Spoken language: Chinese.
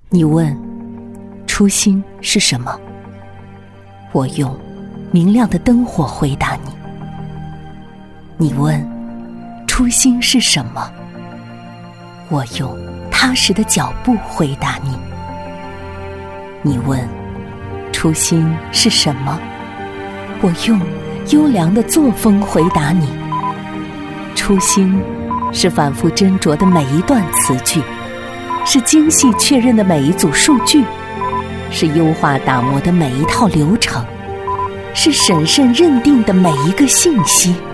你问初心是什么，我用明亮的灯火回答你。你问初心是什么，我用踏实的脚步回答你。你问初心是什么，我用优良的作风回答你。初心是反复斟酌的每一段词句，是精细确认的每一组数据，是优化打磨的每一套流程，是审慎认定的每一个信息。